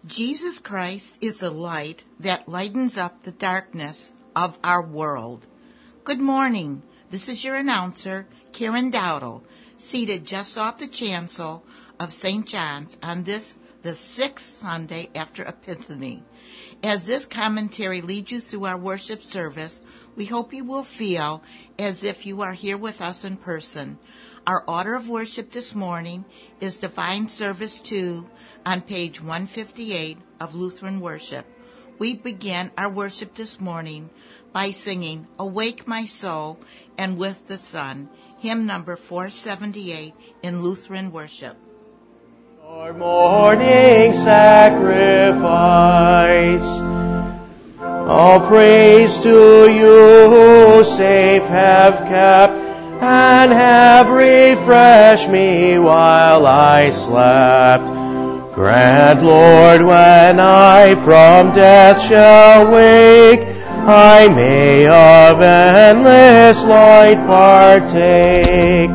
Jesus Christ is the light that lightens up the darkness of our world. Good morning. This is your announcer, Karen Dowdle, seated just off the chancel of St. John's on the 6th Sunday after Epiphany. As this commentary leads you through our worship service, we hope you will feel as if you are here with us in person. Our order of worship this morning is Divine Service 2 on page 158 of Lutheran Worship. We begin our worship this morning by singing Awake My Soul and With the Sun, hymn number 478 in Lutheran Worship. Our morning sacrifice, all praise to you who safe have kept and have refreshed me while I slept. Grant, Lord, when I from death shall wake, I may of endless light partake.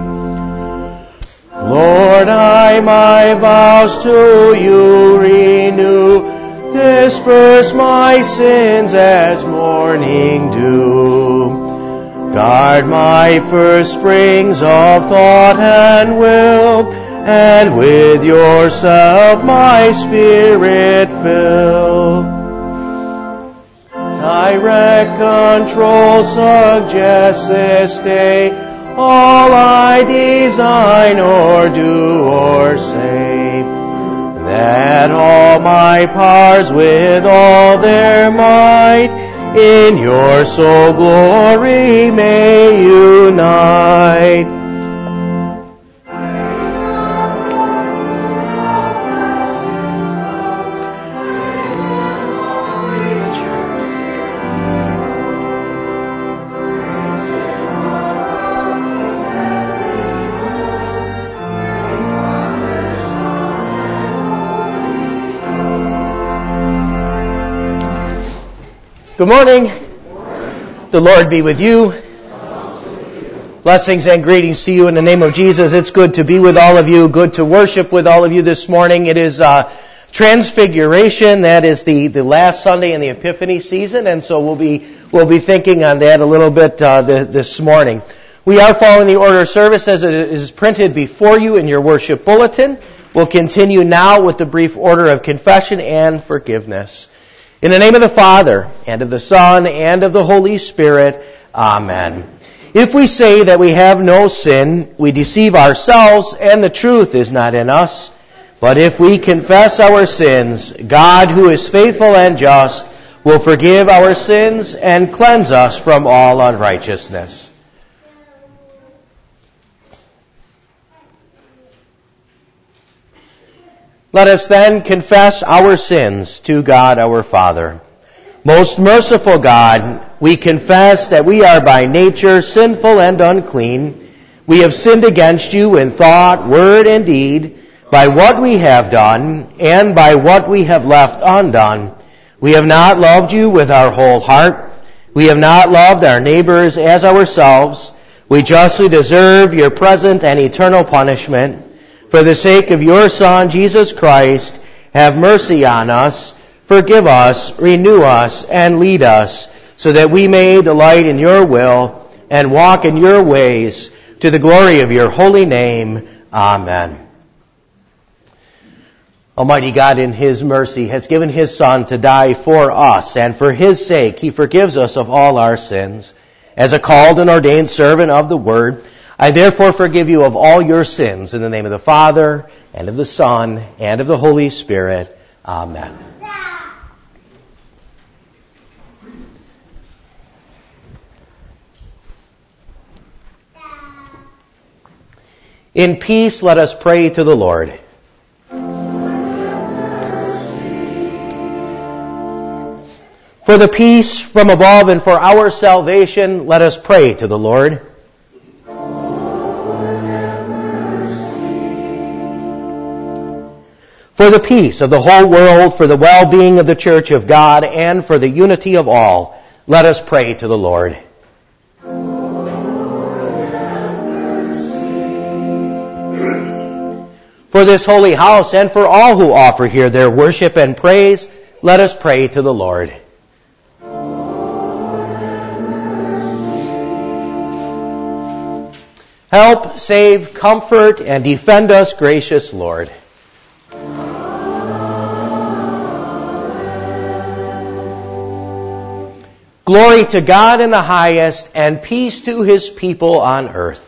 Lord, I my vows to you renew, disperse my sins as morning dew. Guard my first springs of thought and will, and with yourself my spirit fill. Direct control suggest this day all I design or do or say, that all my powers with all their might in your soul glory may unite. Good morning. The Lord be with you. Blessings and greetings to you in the name of Jesus. It's good to be with all of you, good to worship with all of you this morning. It is Transfiguration. That is the last Sunday in the Epiphany season, and so we'll be thinking on that a little bit this morning. We are following the order of service as it is printed before you in your worship bulletin. We'll continue now with the brief order of confession and forgiveness. In the name of the Father, and of the Son, and of the Holy Spirit, Amen. If we say that we have no sin, we deceive ourselves, and the truth is not in us. But if we confess our sins, God, who is faithful and just, will forgive our sins and cleanse us from all unrighteousness. Let us then confess our sins to God our Father. Most merciful God, we confess that we are by nature sinful and unclean. We have sinned against you in thought, word, and deed, by what we have done and by what we have left undone. We have not loved you with our whole heart. We have not loved our neighbors as ourselves. We justly deserve your present and eternal punishment. For the sake of your Son, Jesus Christ, have mercy on us, forgive us, renew us, and lead us, so that we may delight in your will and walk in your ways, to the glory of your holy name. Amen. Almighty God, in his mercy, has given his Son to die for us, and for his sake he forgives us of all our sins. As a called and ordained servant of the Word, I therefore forgive you of all your sins in the name of the Father, and of the Son, and of the Holy Spirit. Amen. In peace, let us pray to the Lord. For the peace from above and for our salvation, let us pray to the Lord. For the peace of the whole world, for the well-being of the Church of God, and for the unity of all, let us pray to the Lord. For this holy house and for all who offer here their worship and praise, let us pray to the Lord. Help, save, comfort, and defend us, gracious Lord. Glory to God in the highest, and peace to His people on earth.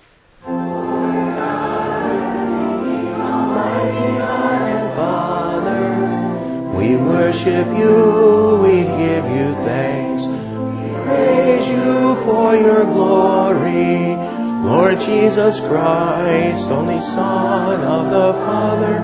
We worship you, we give you thanks, we praise you for your glory. Lord Jesus Christ, only Son of the Father,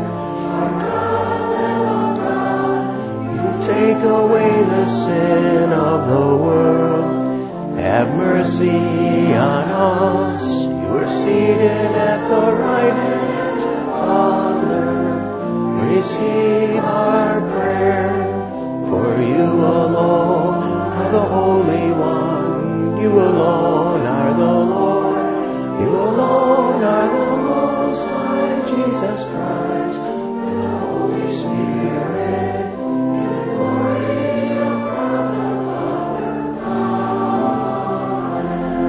you take away the sin of the world. Have mercy on us. You are seated at the right hand of the Father. Receive our prayer, for you alone are the Holy One. You alone are the Lord. You alone are the Most High, Jesus Christ, and the Holy Spirit, in the glory of God the Father.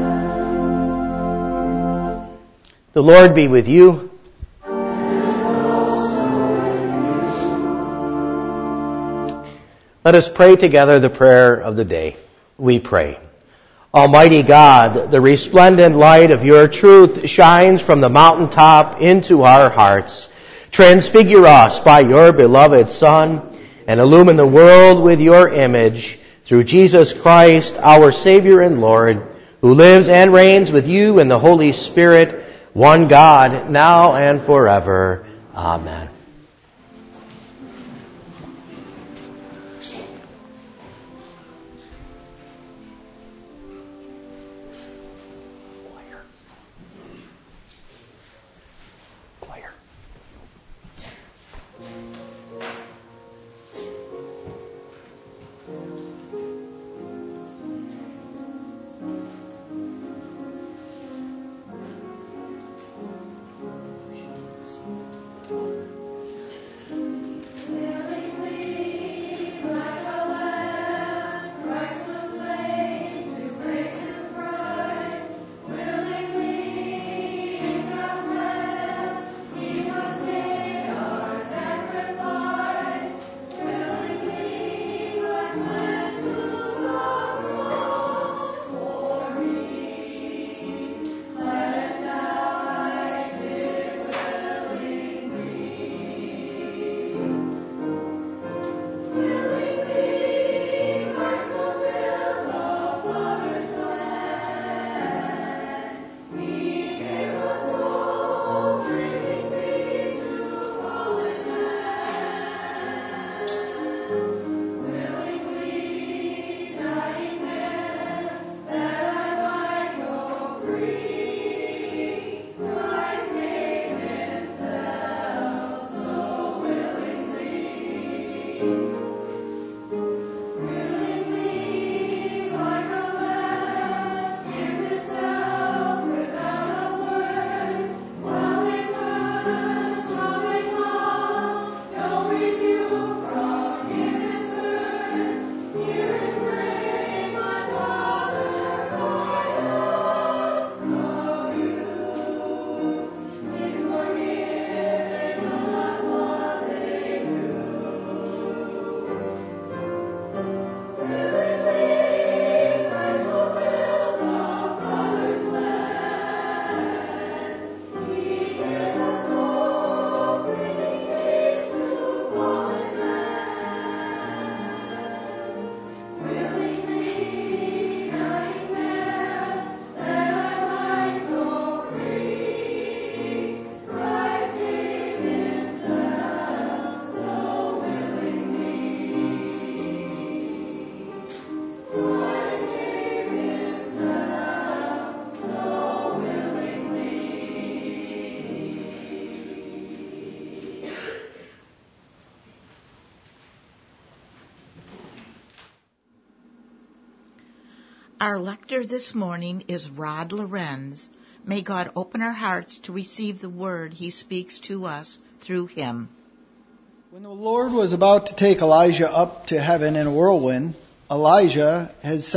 Amen. The Lord be with you. Let us pray together the prayer of the day. We pray. Almighty God, the resplendent light of your truth shines from the mountaintop into our hearts. Transfigure us by your beloved Son, and illumine the world with your image, through Jesus Christ, our Savior and Lord, who lives and reigns with you in the Holy Spirit, one God, now and forever. Amen. Our lector this morning is Rod Lorenz, May God open our hearts to receive the word he speaks to us through him. When the Lord was about to take Elijah up to heaven in a whirlwind, Elijah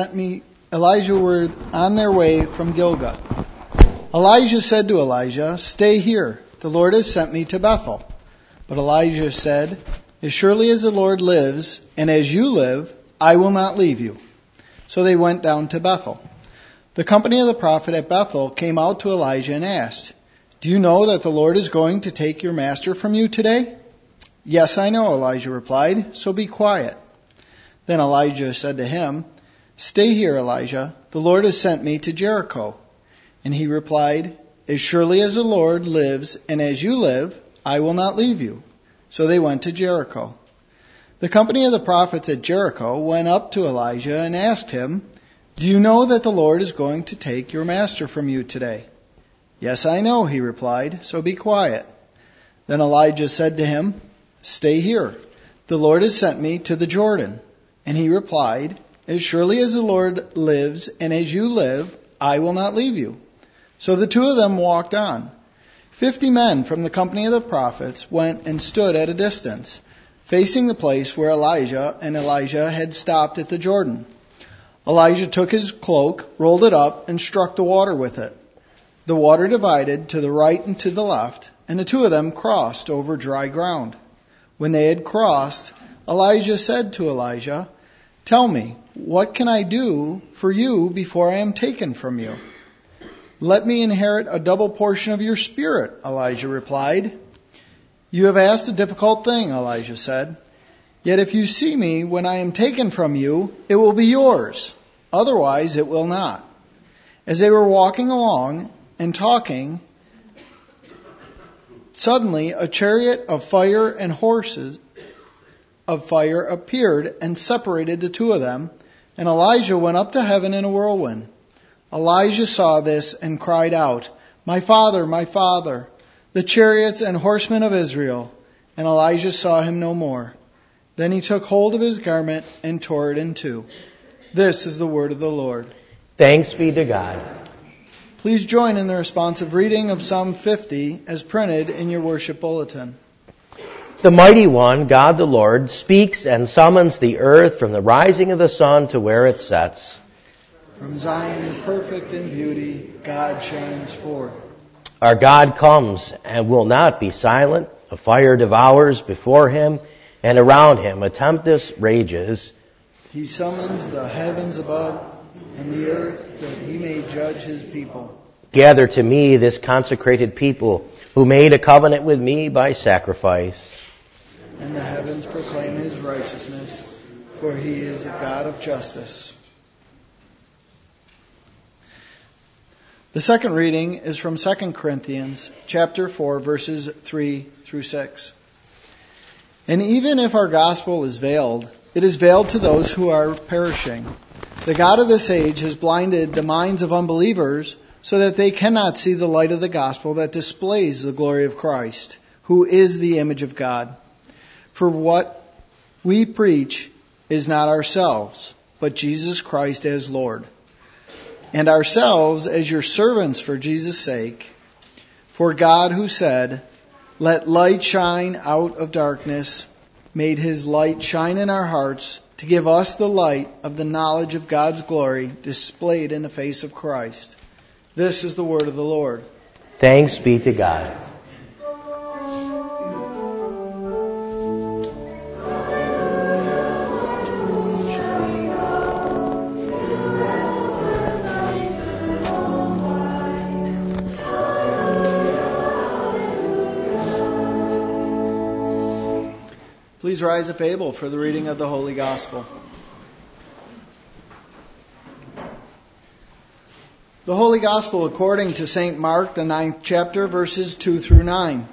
were on their way from Gilgal. Elijah said to Elijah, "Stay here. The Lord has sent me to Bethel." But Elijah said, "As surely as the Lord lives, and as you live, I will not leave you." So they went down to Bethel. The company of the prophet at Bethel came out to Elijah and asked, "Do you know that the Lord is going to take your master from you today?" "Yes, I know," Elijah replied, "so be quiet." Then Elijah said to him, "Stay here, Elijah. The Lord has sent me to Jericho." And he replied, "As surely as the Lord lives, and as you live, I will not leave you." So they went to Jericho. The company of the prophets at Jericho went up to Elijah and asked him, "Do you know that the Lord is going to take your master from you today?" "Yes, I know," he replied, "so be quiet." Then Elijah said to him, "Stay here. The Lord has sent me to the Jordan." And he replied, "As surely as the Lord lives, and as you live, I will not leave you." So the two of them walked on. 50 men from the company of the prophets went and stood at a distance, facing the place where Elijah had stopped at the Jordan. Elijah took his cloak, rolled it up, and struck the water with it. The water divided to the right and to the left, and the two of them crossed over dry ground. When they had crossed, Elijah said to Elijah, "Tell me, what can I do for you before I am taken from you?" "Let me inherit a double portion of your spirit," Elijah replied. "You have asked a difficult thing," Elijah said. "Yet if you see me when I am taken from you, it will be yours. Otherwise it will not." As they were walking along and talking, suddenly a chariot of fire and horses of fire appeared and separated the two of them, and Elijah went up to heaven in a whirlwind. Elijah saw this and cried out, my father, the chariots and horsemen of Israel." And Elijah saw him no more. Then he took hold of his garment and tore it in two. This is the word of the Lord. Thanks be to God. Please join in the responsive reading of Psalm 50 as printed in your worship bulletin. The mighty one, God the Lord, speaks and summons the earth from the rising of the sun to where it sets. From Zion, perfect in beauty, God shines forth. Our God comes and will not be silent. A fire devours before him, and around him a tempest rages. He summons the heavens above and the earth that he may judge his people. Gather to me this consecrated people who made a covenant with me by sacrifice. And the heavens proclaim his righteousness, for he is a God of justice. The second reading is from 2 Corinthians chapter 4, verses 3 through 6. And even if our gospel is veiled, it is veiled to those who are perishing. The God of this age has blinded the minds of unbelievers so that they cannot see the light of the gospel that displays the glory of Christ, who is the image of God. For what we preach is not ourselves, but Jesus Christ as Lord, and ourselves as your servants for Jesus' sake. For God, who said, "Let light shine out of darkness," made his light shine in our hearts to give us the light of the knowledge of God's glory displayed in the face of Christ. This is the word of the Lord. Thanks be to God. Please rise if able for the reading of the Holy Gospel. The Holy Gospel according to St. Mark, the 9th chapter, verses 2 through 9.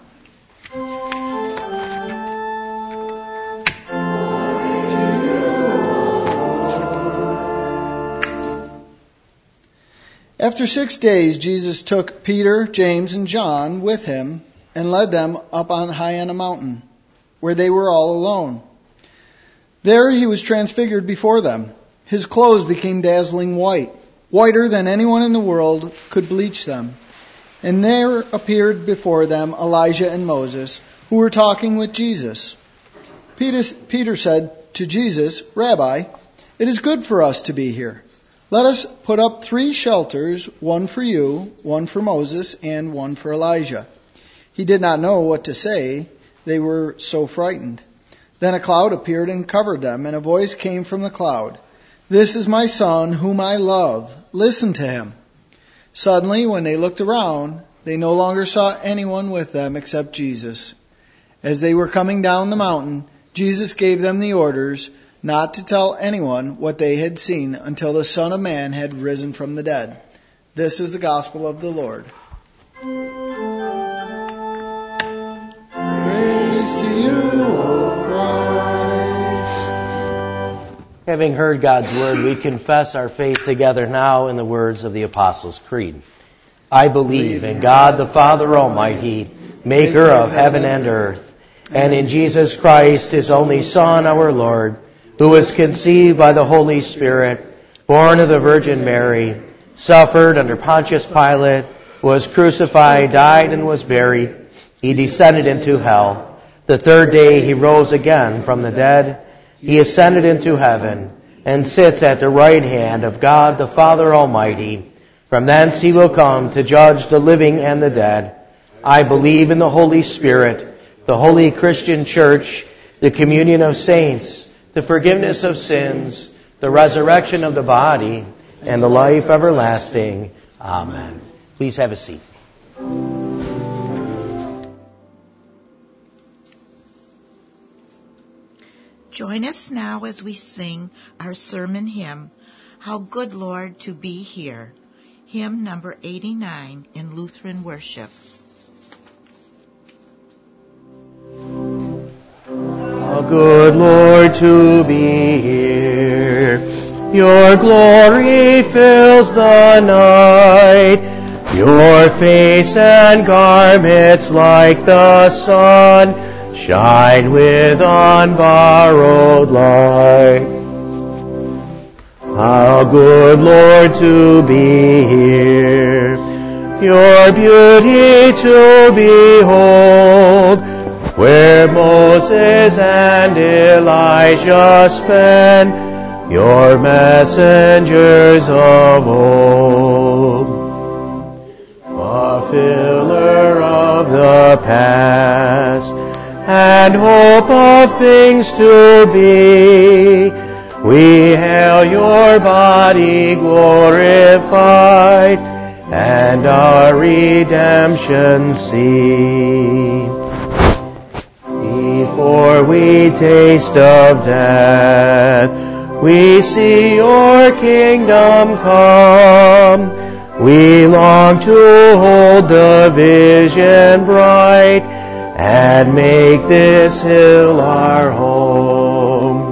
After 6 days, Jesus took Peter, James, and John with him and led them up on high on a mountain, where they were all alone. There he was transfigured before them. His clothes became dazzling white, whiter than anyone in the world could bleach them. And there appeared before them Elijah and Moses, who were talking with Jesus. Peter said to Jesus, "Rabbi, it is good for us to be here. Let us put up 3 shelters, one for you, one for Moses, and one for Elijah." He did not know what to say. They were so frightened. Then a cloud appeared and covered them, and a voice came from the cloud. "This is my son, whom I love. Listen to him." Suddenly, when they looked around, they no longer saw anyone with them except Jesus. As they were coming down the mountain, Jesus gave them the orders not to tell anyone what they had seen until the Son of Man had risen from the dead. This is the gospel of the Lord. Praise to you, O Christ. Having heard God's word, we confess our faith together now in the words of the Apostles' Creed. I believe in God the Father Almighty, maker of heaven and earth, and in Jesus Christ, his only Son, our Lord, who was conceived by the Holy Spirit, born of the Virgin Mary, suffered under Pontius Pilate, was crucified, died, and was buried. He descended into hell. The 3rd day he rose again from the dead. He ascended into heaven and sits at the right hand of God the Father Almighty. From thence he will come to judge the living and the dead. I believe in the Holy Spirit, the holy Christian Church, the communion of saints, the forgiveness of sins, the resurrection of the body, and the life everlasting. Amen. Please have a seat. Join us now as we sing our sermon hymn, How Good, Lord, to Be Here, hymn number 89 in Lutheran worship. How good, Lord, to be here. Your glory fills the night. Your face and garments like the sun shine with unborrowed light. How good, Lord, to be here. Your beauty to behold, where Moses and Elijah spent, your messengers of old. Fulfiller of the past, and hope of things to be, we hail your body glorified, and our redemption see. Before we taste of death, we see your kingdom come. We long to hold the vision bright and make this hill our home.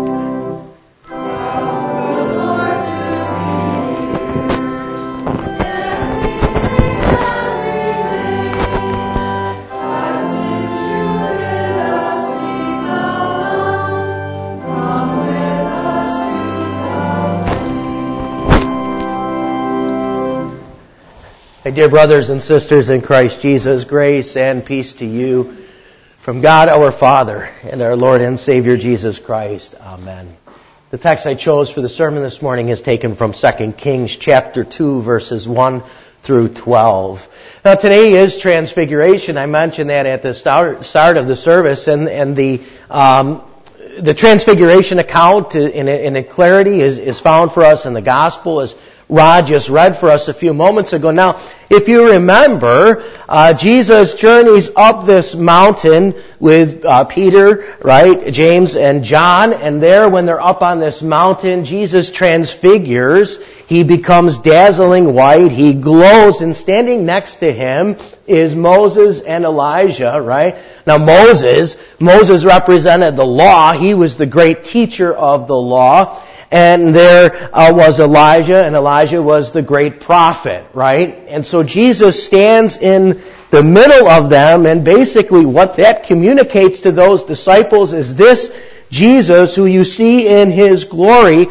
My dear brothers and sisters in Christ Jesus, grace and peace to you from God our Father and our Lord and Savior Jesus Christ. Amen. The text I chose for the sermon this morning is taken from 2 Kings chapter 2, verses 1 through 12. Now today is Transfiguration. I mentioned that at the start of the service, and the Transfiguration account in clarity is found for us in the Gospel, as Rod just read for us a few moments ago. Now, if you remember, Jesus journeys up this mountain with Peter, right, James and John, and there, when they're up on this mountain, Jesus transfigures. He becomes dazzling white. He glows, and standing next to him is Moses and Elijah, right? Now, Moses represented the law. He was the great teacher of the law. And there was Elijah, and Elijah was the great prophet, right? And so Jesus stands in the middle of them, and basically what that communicates to those disciples is this: Jesus, who you see in his glory,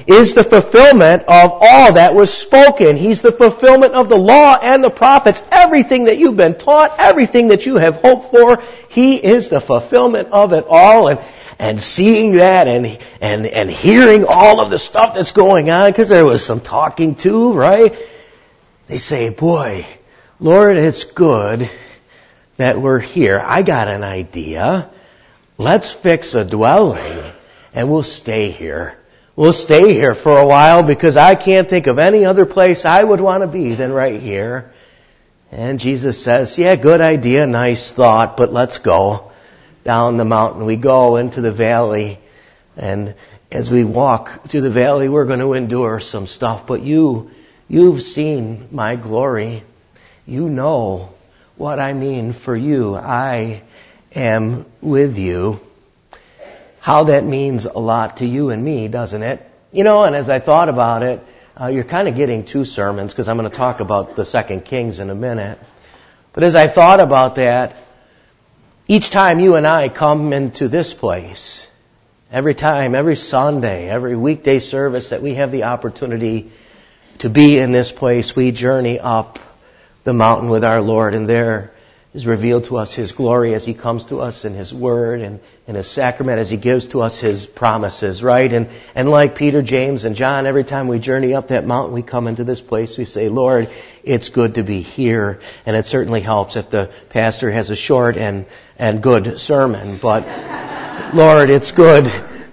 is the fulfillment of all that was spoken. He's the fulfillment of the law and the prophets. Everything that you've been taught, everything that you have hoped for, He is the fulfillment of it all. And seeing that and hearing all of the stuff that's going on, because there was some talking too, right? They say, boy, Lord, it's good that we're here. I got an idea. Let's fix a dwelling and we'll stay here. We'll stay here for a while because I can't think of any other place I would want to be than right here. And Jesus says, yeah, good idea, nice thought, but let's go. Down the mountain we go into the valley, and as we walk through the valley we're going to endure some stuff, but you've seen my glory. You know what I mean for you. I am with you. How that means a lot to you and me, doesn't it? You know, and as I thought about it, you're kind of getting two sermons because I'm going to talk about the 2 Kings in a minute. But as I thought about that, each time you and I come into this place, every time, every Sunday, every weekday service that we have the opportunity to be in this place, we journey up the mountain with our Lord, and there is revealed to us His glory as He comes to us in His Word and in His sacrament, as He gives to us His promises, right? And like Peter, James, and John, every time we journey up that mountain, we come into this place, we say, Lord, it's good to be here. And it certainly helps if the pastor has a short and good sermon. But Lord, it's good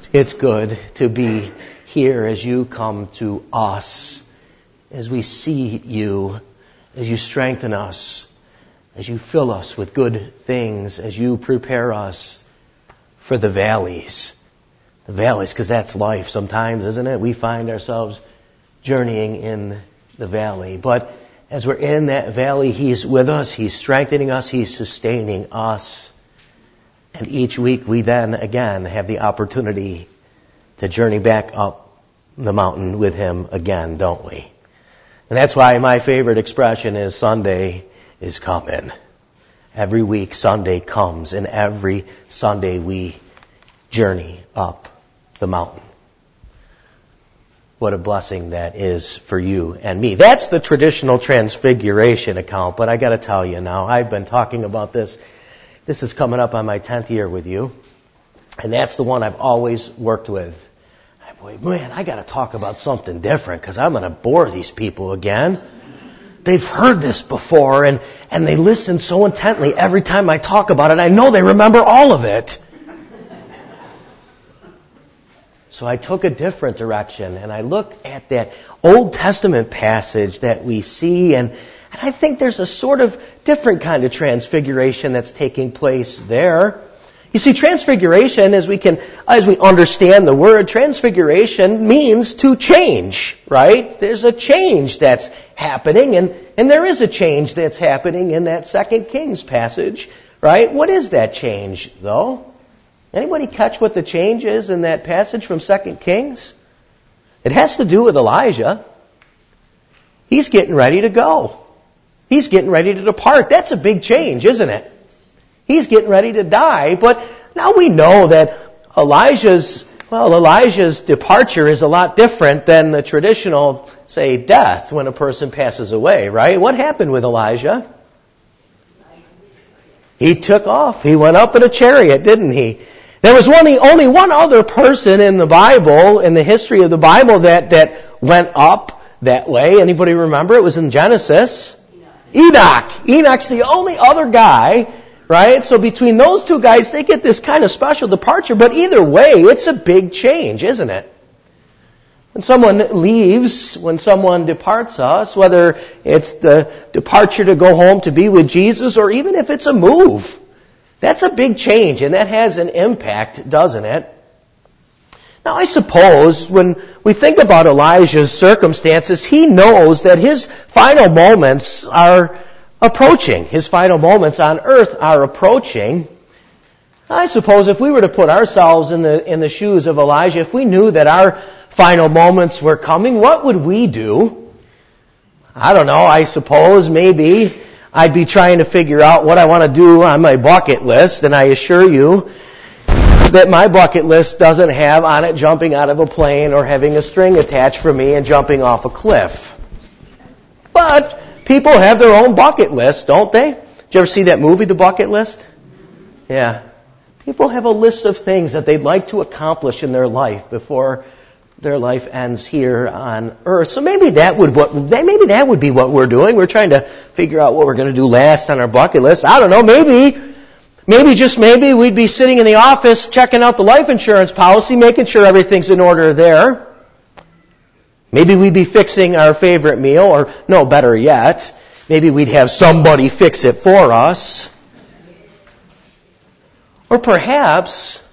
to be here as you come to us, as we see you, as you strengthen us, as you fill us with good things, as you prepare us for the valleys. The valleys, because that's life sometimes, isn't it? We find ourselves journeying in the valley. But as we're in that valley, He's with us, He's strengthening us, He's sustaining us. And each week we then again have the opportunity to journey back up the mountain with Him again, don't we? And that's why my favorite expression is Sunday is coming. Every week Sunday comes, and every Sunday we journey up the mountain. What a blessing that is for you and me. That's the traditional Transfiguration account, but I got to tell you now, I've been talking about this. This is coming up on my 10th year with you, and that's the one I've always worked with. Man, I got to talk about something different because I'm going to bore these people again. They've heard this before, and they listen so intently every time I talk about it. I know they remember all of it. So I took a different direction, and I looked at that Old Testament passage that we see, and I think there's a sort of different kind of transfiguration that's taking place there. You see, transfiguration, as we understand the word, transfiguration means to change, right? There's a change that's happening, and there is a change that's happening in that 2 Kings passage, right? What is that change, though? Anybody catch what the change is in that passage from 2 Kings? It has to do with Elijah. He's getting ready to go. He's getting ready to depart. That's a big change, isn't it? He's getting ready to die, but now we know that Elijah's departure is a lot different than the traditional, say, death when a person passes away, right? What happened with Elijah? He took off. He went up in a chariot, didn't he? There was only one other person in the Bible, in the history of the Bible, that went up that way. Anybody remember? It was in Genesis. Enoch. Enoch's the only other guy. Right? So between those two guys, they get this kind of special departure. But either way, it's a big change, isn't it? When someone leaves, when someone departs us, whether it's the departure to go home to be with Jesus, or even if it's a move, that's a big change, and that has an impact, doesn't it? Now, I suppose when we think about Elijah's circumstances, he knows that his final moments are approaching. His final moments on earth are approaching. I suppose if we were to put ourselves in the shoes of Elijah, if we knew that our final moments were coming, what would we do? I don't know. I suppose maybe I'd be trying to figure out what I want to do on my bucket list, and I assure you, that my bucket list doesn't have on it jumping out of a plane or having a string attached for me and jumping off a cliff. But people have their own bucket list, don't they? Did you ever see that movie, The Bucket List? Yeah. People have a list of things that they'd like to accomplish in their life before their life ends here on earth. So maybe that would be what we're doing. We're trying to figure out what we're going to do last on our bucket list. I don't know, maybe just maybe we'd be sitting in the office checking out the life insurance policy, making sure everything's in order there. Maybe we'd be fixing our favorite meal, or no, better yet, maybe we'd have somebody fix it for us. Or perhaps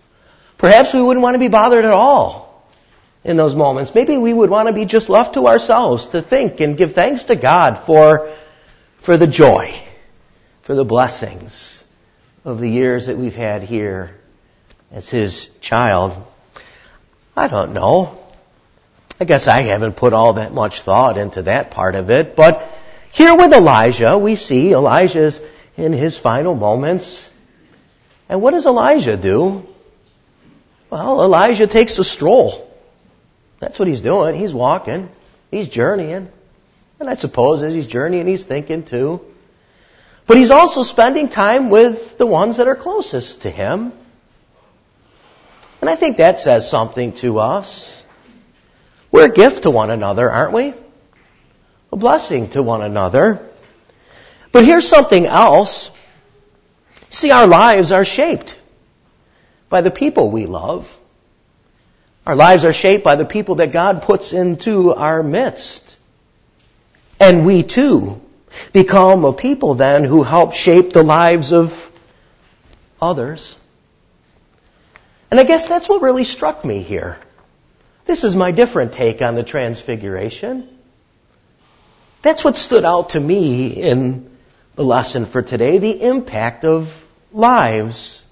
we wouldn't want to be bothered at all in those moments. Maybe we would want to be just left to ourselves to think and give thanks to God for the joy, for the blessings of the years that we've had here as His child. I don't know. I guess I haven't put all that much thought into that part of it. But here with Elijah, we see Elijah's in his final moments. And what does Elijah do? Well, Elijah takes a stroll. That's what he's doing. He's walking. He's journeying. And I suppose as he's journeying, he's thinking too. But he's also spending time with the ones that are closest to him. And I think that says something to us. We're a gift to one another, aren't we? A blessing to one another. But here's something else. See, our lives are shaped by the people we love. Our lives are shaped by the people that God puts into our midst. And we too become a people then who help shape the lives of others. And I guess that's what really struck me here. This is my different take on the Transfiguration. That's what stood out to me in the lesson for today, the impact of lives.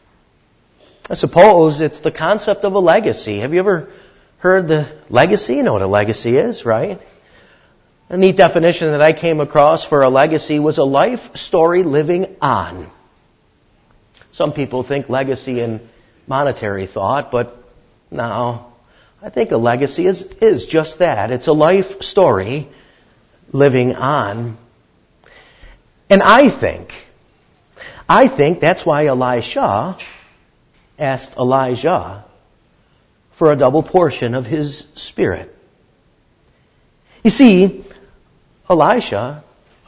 I suppose it's the concept of a legacy. Have you ever heard the legacy? You know what a legacy is, right? A neat definition that I came across for a legacy was a life story living on. Some people think legacy in monetary thought, but no, I think a legacy is just that. It's a life story living on. And I think that's why Elisha asked Elijah for a double portion of his spirit. You see, Elijah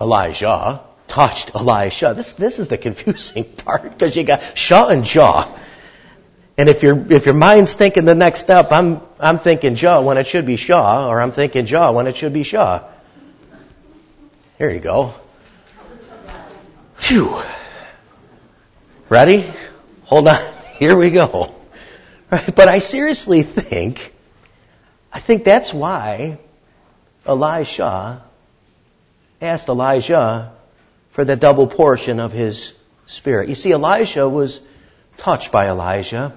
touched Elisha. This is the confusing part because you got Shah and Jah. And if your mind's thinking the next step, I'm thinking Jah when it should be Shah, or I'm thinking Jah when it should be Shah. Here you go. Phew. Ready? Hold on. Here we go. Right? But I seriously think that's why Elisha asked Elijah for the double portion of his spirit. You see, Elisha was touched by Elijah.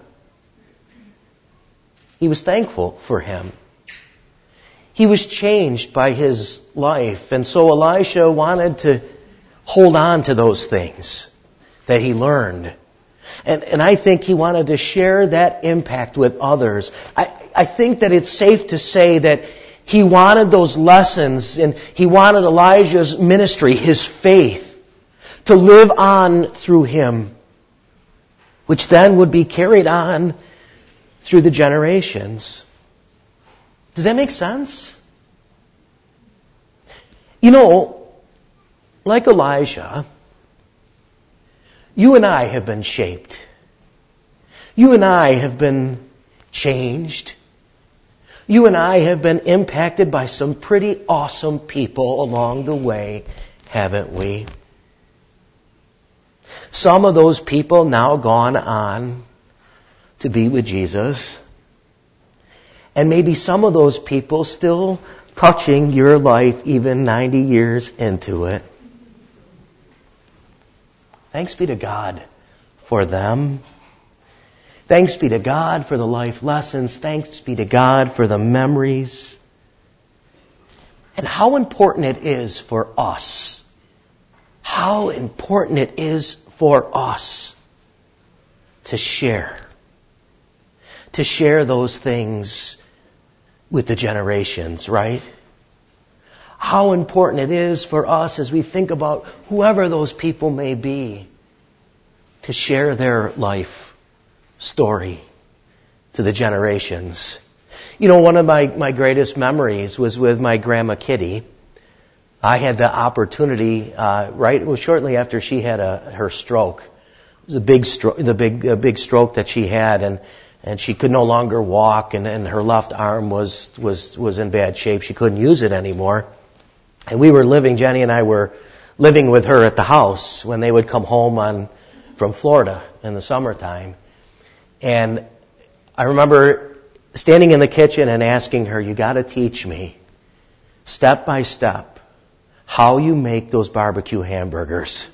He was thankful for him. He was changed by his life. And so Elisha wanted to hold on to those things that he learned. And I think he wanted to share that impact with others. I think that it's safe to say that he wanted those lessons, and he wanted Elijah's ministry, his faith, to live on through him, which then would be carried on through the generations. Does that make sense? You know, like Elijah, you and I have been shaped. You and I have been changed. You and I have been impacted by some pretty awesome people along the way, haven't we? Some of those people now gone on to be with Jesus. And maybe some of those people still touching your life even 90 years into it. Thanks be to God for them. Thanks be to God for the life lessons. Thanks be to God for the memories. And how important it is for us. How important it is for us to share those things with the generations, right? How important it is for us as we think about whoever those people may be to share their life story to the generations. You know, one of my greatest memories was with my grandma Kitty. I had the opportunity, it was shortly after she had her stroke. It was a big stroke that she had, and she could no longer walk, and her left arm was in bad shape. She couldn't use it anymore. And Jenny and I were living with her at the house when they would come home from Florida in the summertime. And I remember standing in the kitchen and asking her, you got to teach me step by step how you make those barbecue hamburgers.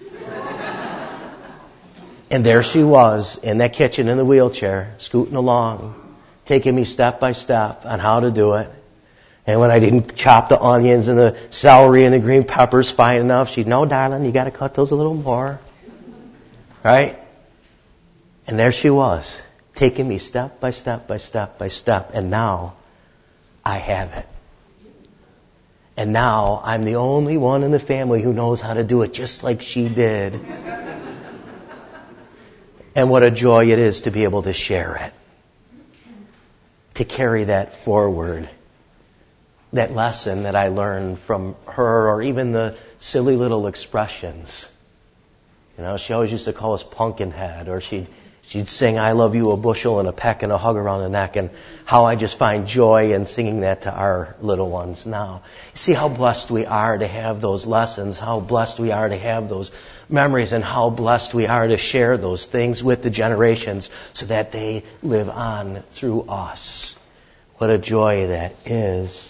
And there she was in that kitchen in the wheelchair, scooting along, taking me step by step on how to do it. And when I didn't chop the onions and the celery and the green peppers fine enough, she'd, no, darling, you got to cut those a little more. Right? And there she was, taking me step by step by step by step. And now I have it. And now I'm the only one in the family who knows how to do it just like she did. And what a joy it is to be able to share it. To carry that forward. That lesson that I learned from her, or even the silly little expressions. You know, she always used to call us Pumpkinhead, or she'd sing, I love you, a bushel and a peck and a hug around the neck, and how I just find joy in singing that to our little ones now. See how blessed we are to have those lessons, how blessed we are to have those memories, and how blessed we are to share those things with the generations so that they live on through us. What a joy that is.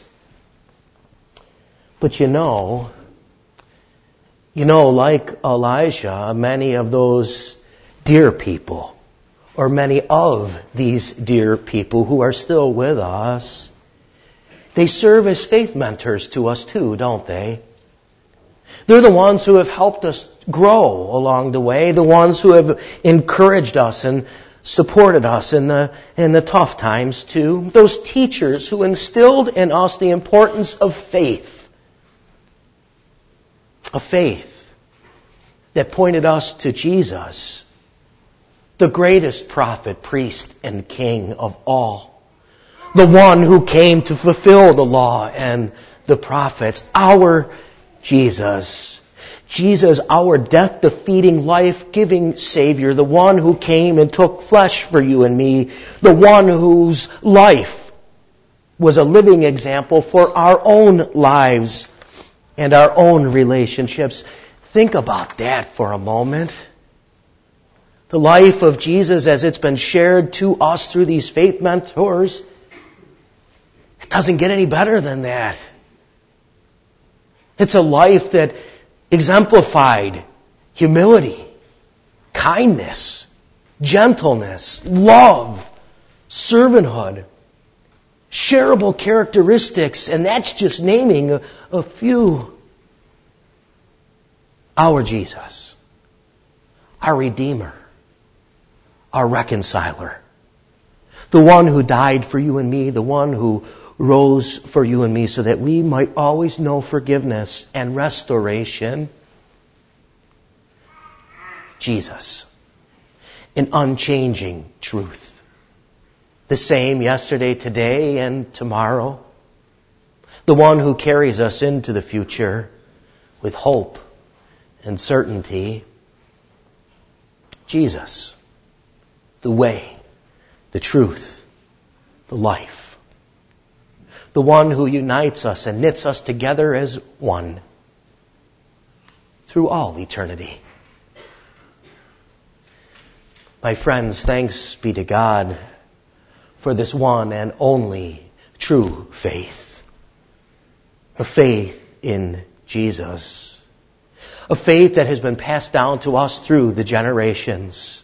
But you know, like Elijah, many of those dear people, or many of these dear people who are still with us, they serve as faith mentors to us too, don't they? They're the ones who have helped us grow along the way, the ones who have encouraged us and supported us in the tough times too. Those teachers who instilled in us the importance of faith. A faith that pointed us to Jesus, the greatest prophet, priest, and king of all. The one who came to fulfill the law and the prophets. Our Jesus. Jesus, our death-defeating, life-giving Savior. The one who came and took flesh for you and me. The one whose life was a living example for our own lives and our own relationships. Think about that for a moment. The life of Jesus as it's been shared to us through these faith mentors, it doesn't get any better than that. It's a life that exemplified humility, kindness, gentleness, love, servanthood, shareable characteristics, and that's just naming a few. Our Jesus, our Redeemer, our Reconciler, the one who died for you and me, the one who rose for you and me so that we might always know forgiveness and restoration. Jesus, an unchanging truth. The same yesterday, today, and tomorrow. The one who carries us into the future with hope and certainty. Jesus, the way, the truth, the life. The one who unites us and knits us together as one through all eternity. My friends, thanks be to God for this one and only true faith. A faith in Jesus. A faith that has been passed down to us through the generations.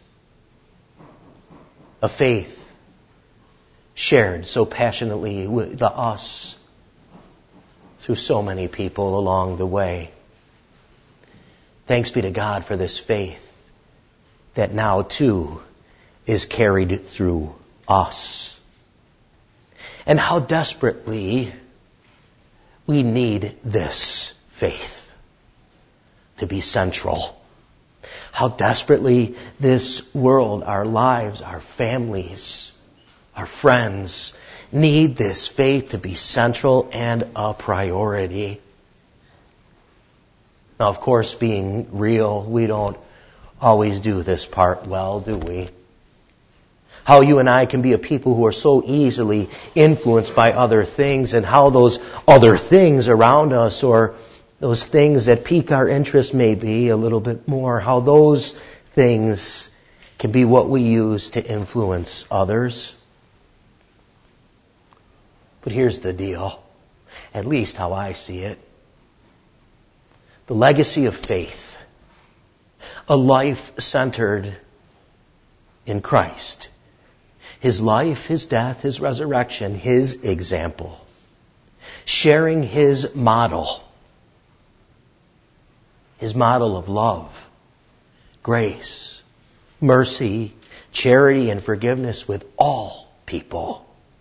A faith shared so passionately with us through so many people along the way. Thanks be to God for this faith that now too is carried through us. And how desperately we need this faith to be central. How desperately this world, our lives, our families, our friends need this faith to be central and a priority. Now, of course, being real, we don't always do this part well, do we? How you and I can be a people who are so easily influenced by other things, and how those other things around us, or those things that pique our interest maybe a little bit more, how those things can be what we use to influence others. But here's the deal, at least how I see it. The legacy of faith, a life centered in Christ. His life, His death, His resurrection, His example. Sharing His model of love, grace, mercy, charity, and forgiveness with all people.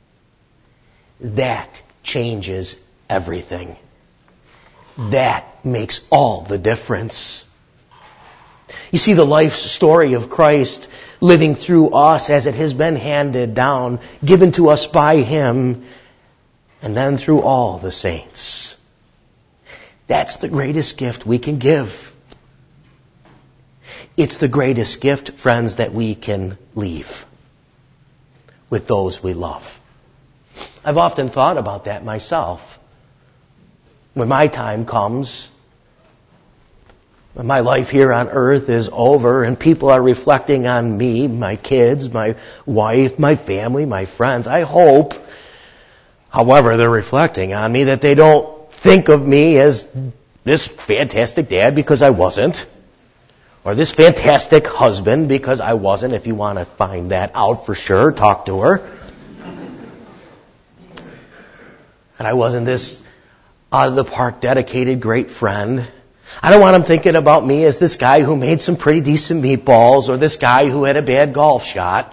That changes everything. That makes all the difference. You see, the life story of Christ living through us as it has been handed down, given to us by Him, and then through all the saints. That's the greatest gift we can give. It's the greatest gift, friends, that we can leave with those we love. I've often thought about that myself. When my time comes, when my life here on earth is over and people are reflecting on me, my kids, my wife, my family, my friends, I hope, however they're reflecting on me, that they don't think of me as this fantastic dad because I wasn't, or this fantastic husband because I wasn't. If you want to find that out for sure, talk to her. And I wasn't this out of the park dedicated great friend. I don't want them thinking about me as this guy who made some pretty decent meatballs, or this guy who had a bad golf shot.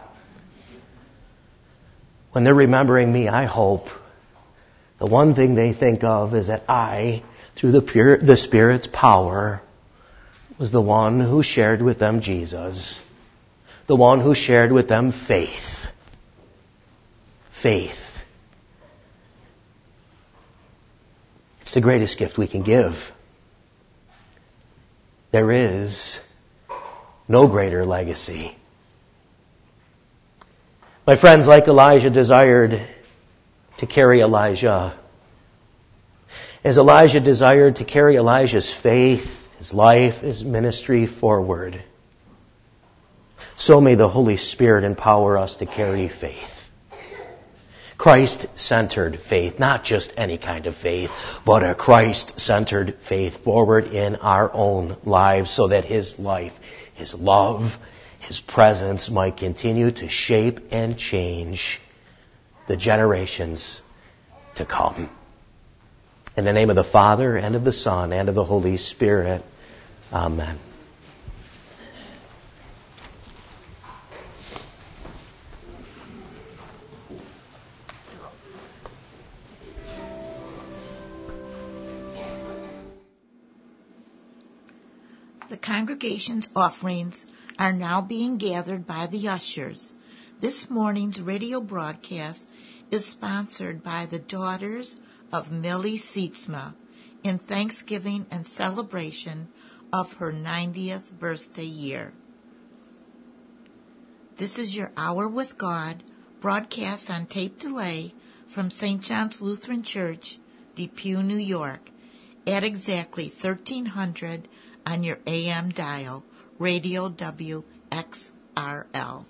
When they're remembering me, I hope the one thing they think of is that I, through the Spirit's power, was the one who shared with them Jesus, the one who shared with them faith. Faith. It's the greatest gift we can give. There is no greater legacy. My friends, like Elijah desired to carry Elijah, as Elijah desired to carry Elijah's faith, his life, his ministry forward, so may the Holy Spirit empower us to carry faith. Christ-centered faith, not just any kind of faith, but a Christ-centered faith forward in our own lives, so that His life, His love, His presence might continue to shape and change the generations to come. In the name of the Father, and of the Son, and of the Holy Spirit. Amen. The congregation's offerings are now being gathered by the ushers. This morning's radio broadcast is sponsored by the Daughters of Millie Sietsma in thanksgiving and celebration of her 90th birthday year. This is your Hour with God, broadcast on tape delay from St. John's Lutheran Church, Depew, New York, at exactly 1300 on your AM dial, Radio WXRL.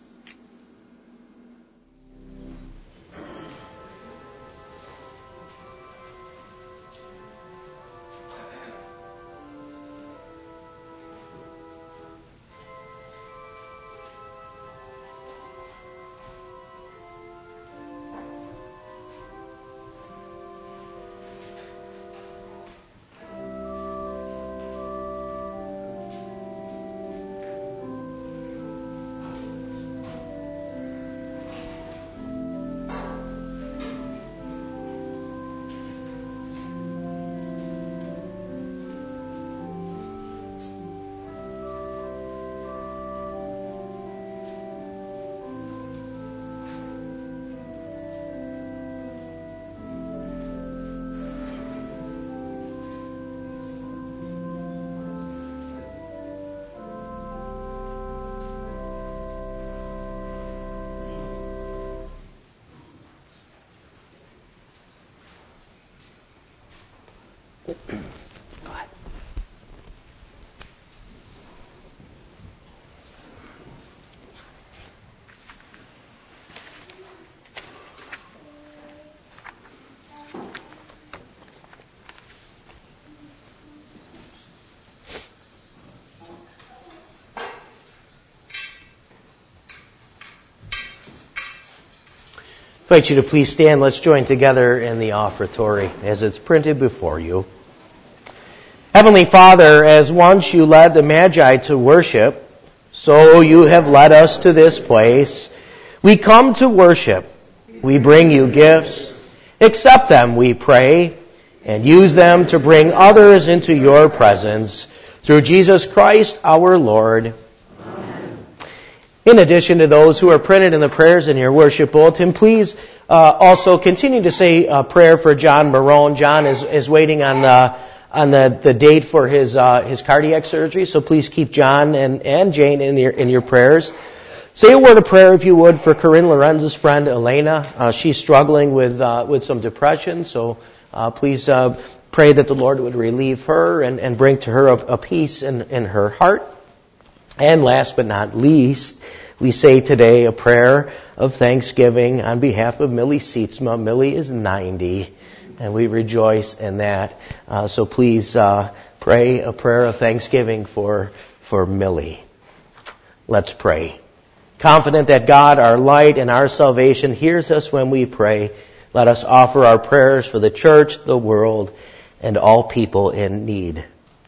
I invite you to please stand. Let's join together in the offertory as it's printed before you. Heavenly Father, as once you led the Magi to worship, so you have led us to this place. We come to worship. We bring you gifts. Accept them, we pray, and use them to bring others into your presence. Through Jesus Christ our Lord. Amen. In addition to those who are printed in the prayers in your worship bulletin, please also continue to say a prayer for John Marone. John is waiting on the date for his cardiac surgery, so please keep John and Jane in your prayers. Say a word of prayer, if you would, for Corinne Lorenz's friend Elena. She's struggling with some depression, so please pray that the Lord would relieve her and bring to her a peace in her heart. And last but not least, we say today a prayer of thanksgiving on behalf of Millie Sietsma. Millie is 90, and we rejoice in that. So please pray a prayer of thanksgiving for Millie. Let's pray. Confident that God, our light and our salvation, hears us when we pray, let us offer our prayers for the church, the world, and all people in need.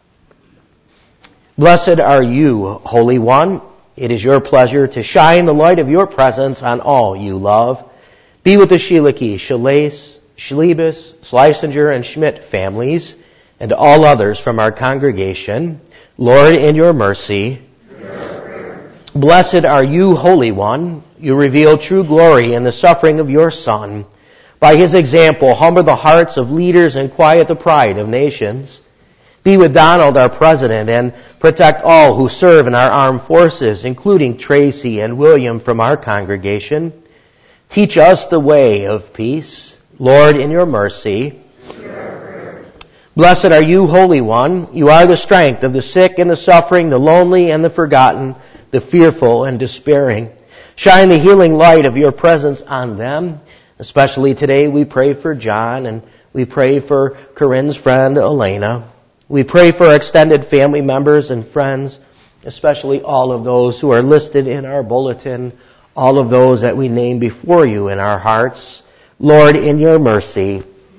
Blessed are you, Holy One. It is your pleasure to shine the light of your presence on all you love. Be with the Schielicke, Schleis, Schliebus, Schlesinger, and Schmidt families, and all others from our congregation. Lord, in your mercy. Blessed are you, Holy One. You reveal true glory in the suffering of your Son. By his example, humble the hearts of leaders and quiet the pride of nations. Be with Donald, our president, and protect all who serve in our armed forces, including Tracy and William from our congregation. Teach us the way of peace. Lord, in your mercy. Blessed are you, Holy One. You are the strength of the sick and the suffering, the lonely and the forgotten, the fearful and despairing. Shine the healing light of your presence on them. Especially today we pray for John and we pray for Corinne's friend Elena. We pray for our extended family members and friends, especially all of those who are listed in our bulletin, all of those that we name before you in our hearts. Lord, in your mercy.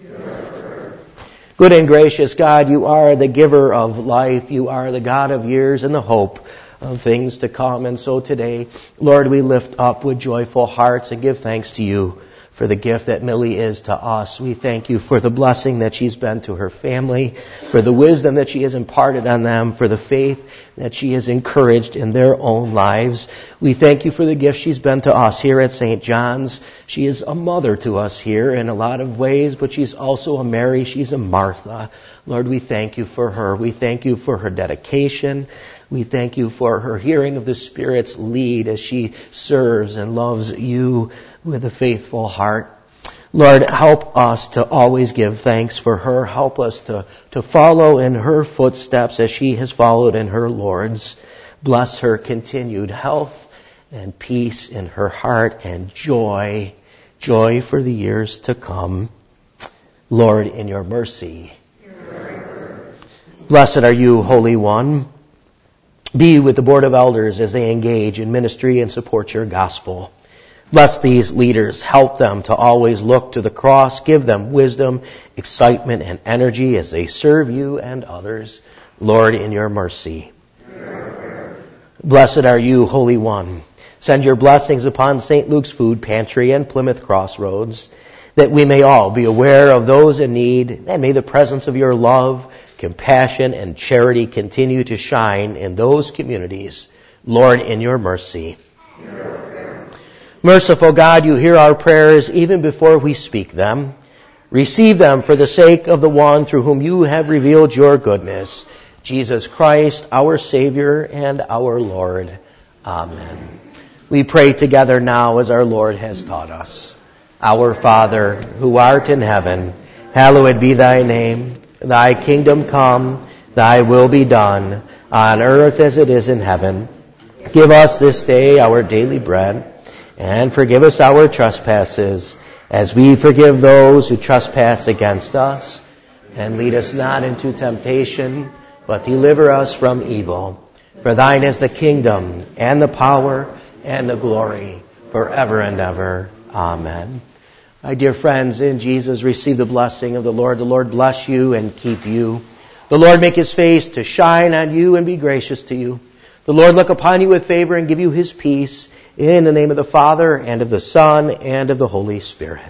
Good and gracious God, you are the giver of life. You are the God of years and the hope of things to come. And so today, Lord, we lift up with joyful hearts and give thanks to you for the gift that Millie is to us. We thank you for the blessing that she's been to her family, for the wisdom that she has imparted on them, for the faith that she has encouraged in their own lives. We thank you for the gift she's been to us here at St. John's. She is a mother to us here in a lot of ways, but she's also a Mary. She's a Martha. Lord, we thank you for her. We thank you for her dedication. We thank you for her hearing of the Spirit's lead as she serves and loves you with a faithful heart. Lord, help us to always give thanks for her. Help us to follow in her footsteps as she has followed in her Lord's. Bless her continued health and peace in her heart and joy for the years to come. Lord, in your mercy. Blessed are you, Holy One. Be with the Board of Elders as they engage in ministry and support your gospel. Bless these leaders. Help them to always look to the cross. Give them wisdom, excitement, and energy as they serve you and others. Lord, in your mercy. Blessed are you, Holy One. Send your blessings upon St. Luke's Food Pantry and Plymouth Crossroads, that we may all be aware of those in need, and may the presence of your love, compassion, and charity continue to shine in those communities. Lord, in your mercy. Merciful God, you hear our prayers even before we speak them. Receive them for the sake of the one through whom you have revealed your goodness, Jesus Christ, our Savior and our Lord. Amen. We pray together now as our Lord has taught us. Our Father, who art in heaven, hallowed be thy name. Thy kingdom come, thy will be done, on earth as it is in heaven. Give us this day our daily bread, and forgive us our trespasses, as we forgive those who trespass against us. And lead us not into temptation, but deliver us from evil. For thine is the kingdom, and the power, and the glory, forever and ever. Amen. My dear friends, in Jesus, receive the blessing of the Lord. The Lord bless you and keep you. The Lord make His face to shine on you and be gracious to you. The Lord look upon you with favor and give you His peace. In the name of the Father, and of the Son, and of the Holy Spirit.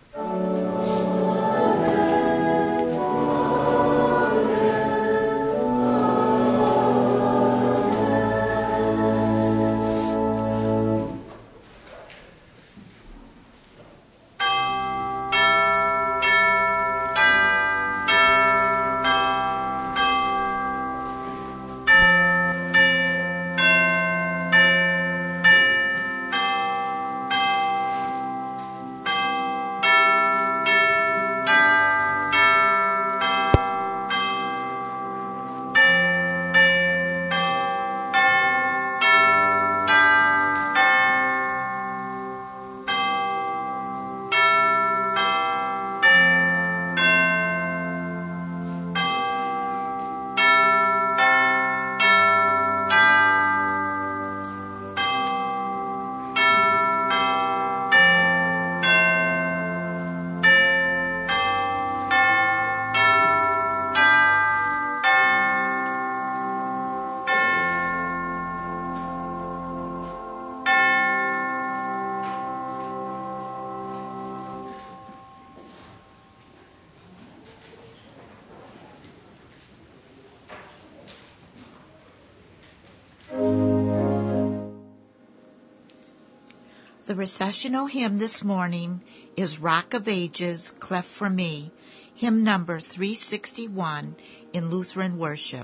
The recessional hymn this morning is Rock of Ages, Cleft for Me, hymn number 361 in Lutheran worship.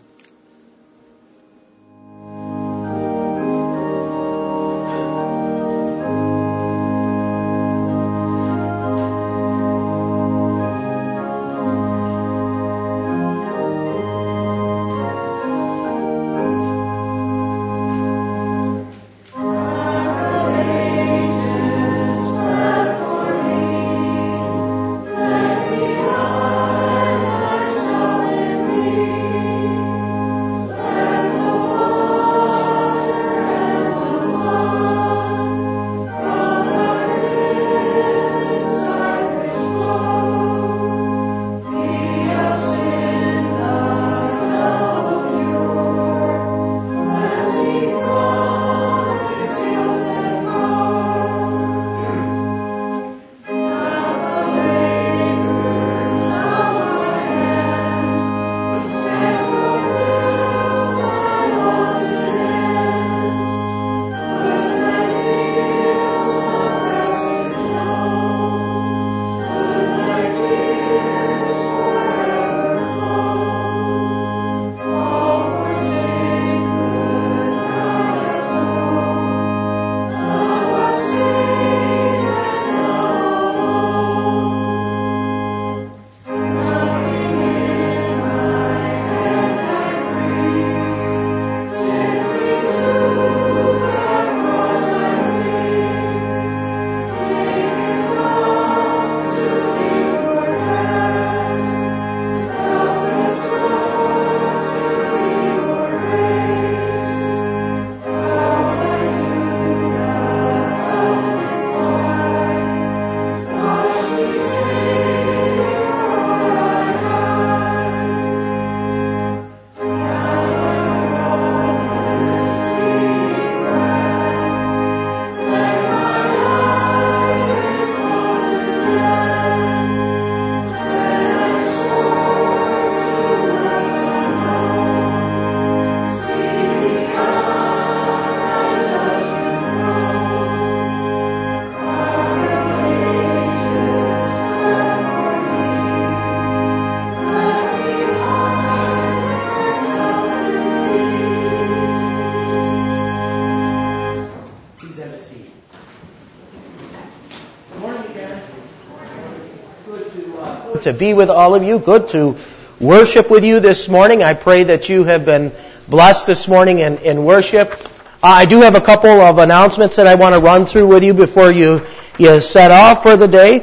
To be with all of you. Good to worship with you this morning. I pray that you have been blessed this morning in worship. I do have a couple of announcements that I want to run through with you before you set off for the day.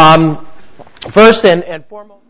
First and foremost,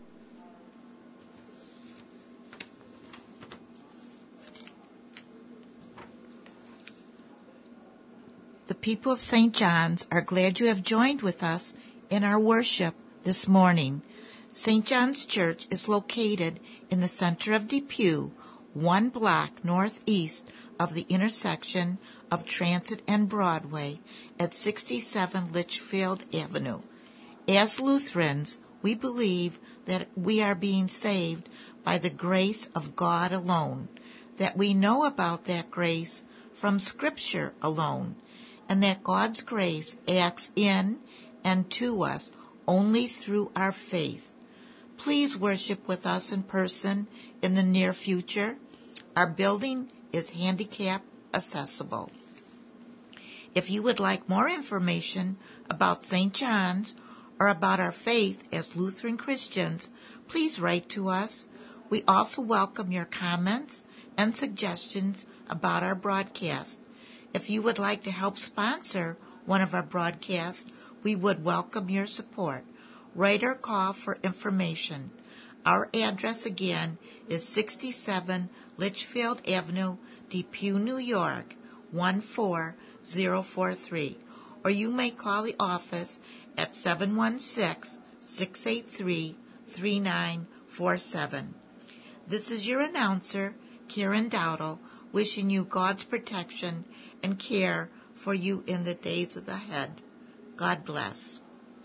the people of St. John's are glad you have joined with us In our worship this morning, St. John's Church is located in the center of Depew, 1 block northeast of the intersection of Transit and Broadway at 67 Litchfield Avenue. As Lutherans, we believe that we are being saved by the grace of God alone, that we know about that grace from Scripture alone, and that God's grace acts in and to us only through our faith. Please worship with us in person in the near future. Our building is handicap accessible. If you would like more information about St. John's or about our faith as Lutheran Christians, please write to us. We also welcome your comments and suggestions about our broadcast. If you would like to help sponsor one of our broadcasts, we would welcome your support. Write or call for information. Our address again is 67 Litchfield Avenue, Depew, New York, 14043. Or you may call the office at 716-683-3947. This is your announcer, Karen Dowdle, wishing you God's protection and care for you in the days ahead. God bless.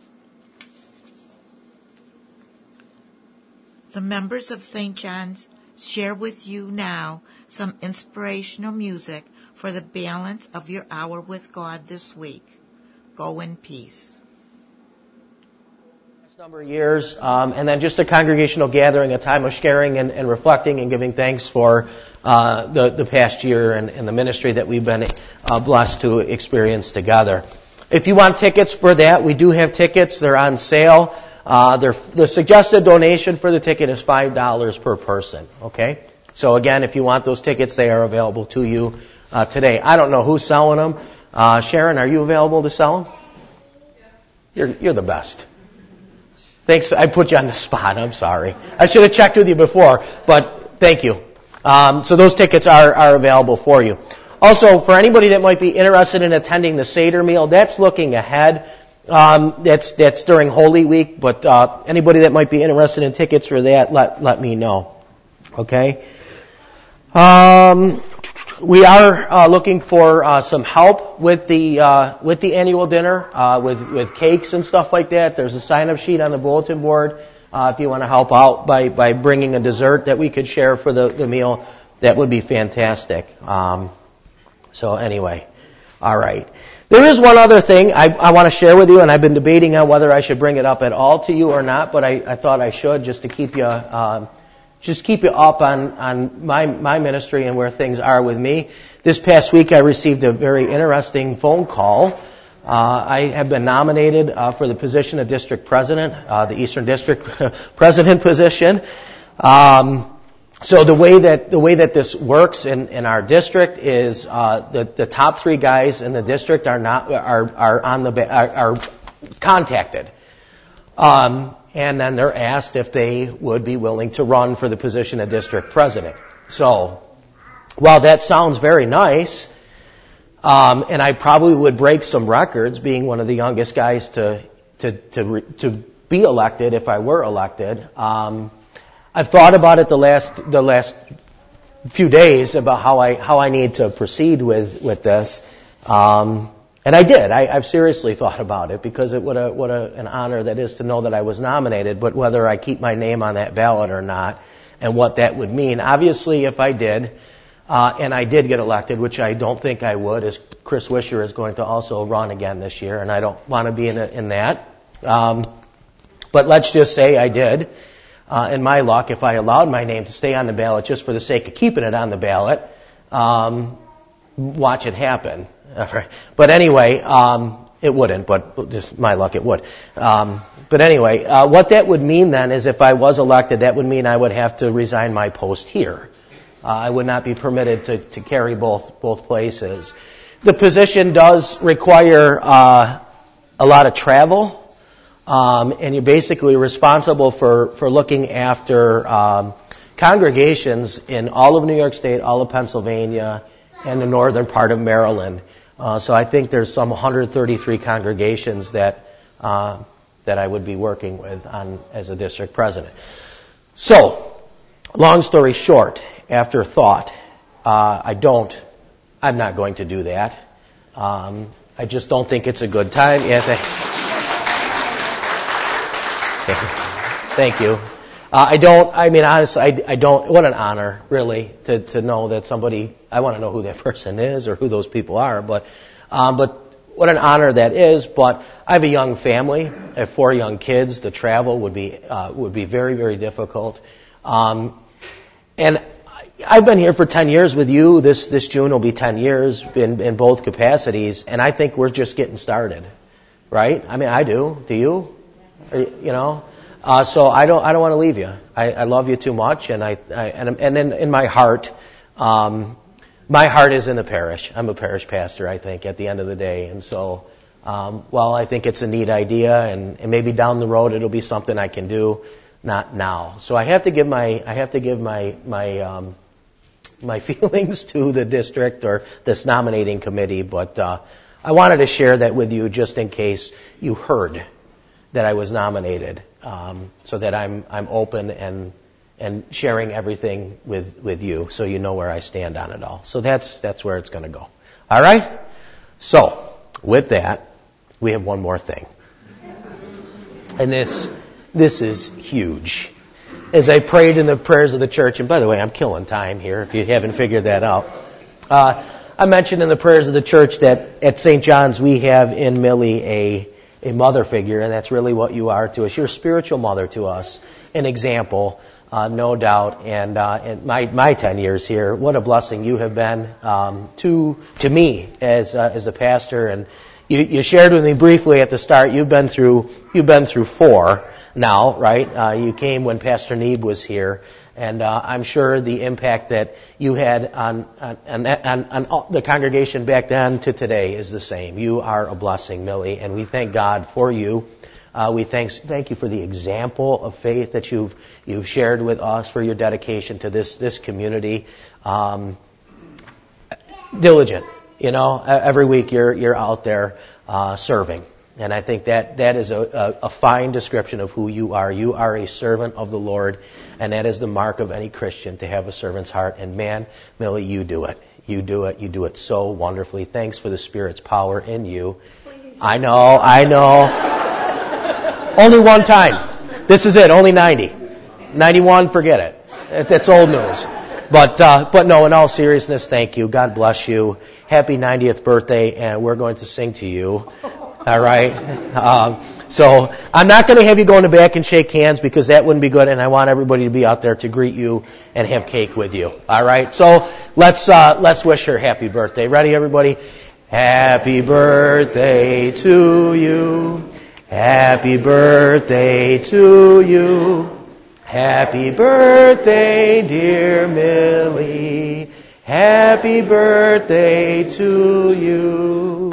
The members of St. John's share with you now some inspirational music for the balance of your hour with God this week. Go in peace. Number of years, and then just a congregational gathering, a time of sharing and reflecting and giving thanks for the past year and the ministry that we've been blessed to experience together. If you want tickets for that, we do have tickets. They're on sale. The suggested donation for the ticket is $5 per person. Okay? So again, if you want those tickets, they are available to you today. I don't know who's selling them. Sharon, are you available to sell them? You're the best. Thanks. I put you on the spot. I'm sorry. I should have checked with you before, but thank you. So those tickets are available for you. Also, for anybody that might be interested in attending the Seder meal, that's looking ahead. That's during Holy Week, but anybody that might be interested in tickets for that, let me know. Okay. We are looking for some help with the annual dinner, with cakes and stuff like that. There's a sign-up sheet on the bulletin board. If you want to help out by bringing a dessert that we could share for the meal, that would be fantastic. So anyway, all right. There is one other thing I want to share with you, and I've been debating on whether I should bring it up at all to you or not, but I thought I should just to keep you up on my ministry and where things are with me. This past week I received a very interesting phone call. I have been nominated for the position of district president, the Eastern District president position. So the way that this works in our district is the top 3 guys in the district are contacted. And then they're asked if they would be willing to run for the position of district president. So, while that sounds very nice, and I probably would break some records, being one of the youngest guys to be elected if I were elected, I've thought about it the last few days about how I need to proceed with this. And I did. I've seriously thought about it because what an honor that is to know that I was nominated, but whether I keep my name on that ballot or not and what that would mean. Obviously, if I did, and I did get elected, which I don't think I would, as Chris Wisher is going to also run again this year, and I don't want to be in that. But let's just say I did. In my luck, if I allowed my name to stay on the ballot just for the sake of keeping it on the ballot, watch it happen. But anyway, it wouldn't, but just my luck, it would. But anyway, what that would mean then is if I was elected, that would mean I would have to resign my post here. I would not be permitted to carry both places. The position does require a lot of travel, and you're basically responsible for looking after congregations in all of New York State, all of Pennsylvania, and the northern part of Maryland. So I think there's some 133 congregations that that I would be working with as a district president. So, long story short, after thought, I'm not going to do that. I just don't think it's a good time. Yeah, thank you. Honestly, I don't, what an honor, really, to know that somebody, I want to know who that person is or who those people are, but what an honor that is. But I have a young family, I have 4 young kids. The travel would be very, very difficult. And I've been here for 10 years with you. This June will be 10 years in both capacities, and I think we're just getting started, right? I mean, I do. Do you? You know? So I don't want to leave you. I love you too much, and in my heart is in the parish. I'm a parish pastor, I think, at the end of the day, and so while I think it's a neat idea, and maybe down the road it'll be something I can do, not now. So I have to give my feelings to the district or this nominating committee, but I wanted to share that with you just in case you heard that I was nominated, so that I'm open and sharing everything with you, so you know where I stand on it all. So that's where it's going to go. All right? So with that, we have one more thing, and this is huge. As I prayed in the prayers of the church, and by the way, I'm killing time here if you haven't figured that out. I mentioned in the prayers of the church that at St. John's we have in Millie a mother figure, and that's really what you are to us. You're a spiritual mother to us, an example, no doubt. And my 10 years here, what a blessing you have been to me as a pastor. And you shared with me briefly at the start. You've been through 4. Now, right? You came when Pastor Neeb was here, and I'm sure the impact that you had on the congregation back then to today is the same. You are a blessing, Millie, and we thank God for you. We thank you for the example of faith that you've shared with us, for your dedication to this community. Diligent, every week you're out there serving. And I think that is a fine description of who you are. You are a servant of the Lord, and that is the mark of any Christian, to have a servant's heart. And man, Millie, you do it. You do it. You do it so wonderfully. Thanks for the Spirit's power in you. I know. Only one time. This is it. Only 90. 91, forget it. That's old news. But no, in all seriousness, thank you. God bless you. Happy 90th birthday, and we're going to sing to you. All right. So I'm not going to have you go in the back and shake hands, because that wouldn't be good, and I want everybody to be out there to greet you and have cake with you. All right. So let's wish her happy birthday. Ready, everybody? Happy birthday to you. Happy birthday to you. Happy birthday, dear Millie. Happy birthday to you.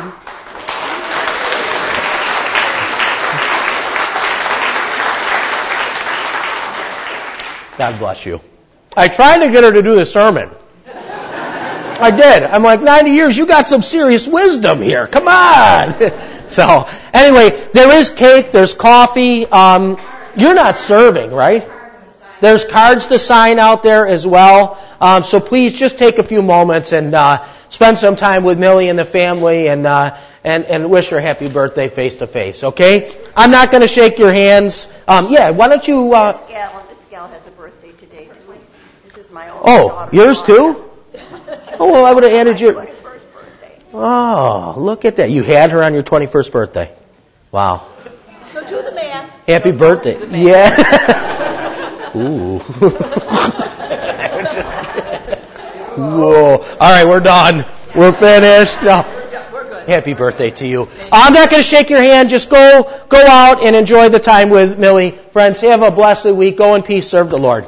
God bless you. I tried to get her to do the sermon. I did. I'm like, 90 years, you got some serious wisdom here. Come on. So, anyway, there is cake, there's coffee. You're not serving, right? There's cards to sign out there as well. So please just take a few moments and spend some time with Millie and the family and wish her happy birthday face to face, okay? I'm not going to shake your hands. Why don't you... This gal has a birthday today, too. This is my oldest daughter. Yours too? Oh, well, I would have added your... 21st birthday. Oh, look at that. You had her on your 21st birthday. Wow. So do the math. Happy birthday. Yeah. Ooh. Whoa. All right, we're done. We're finished. No. We're good. Happy birthday to you. I'm not going to shake your hand. Just go out and enjoy the time with Millie. Friends, have a blessed week. Go in peace. Serve the Lord.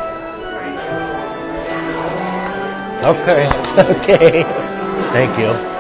Okay. Thank you.